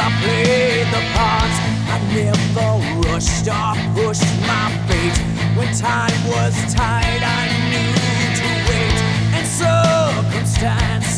I played the parts. I never rushed or pushed my fate. When time was tight, I knew to wait, and circumstance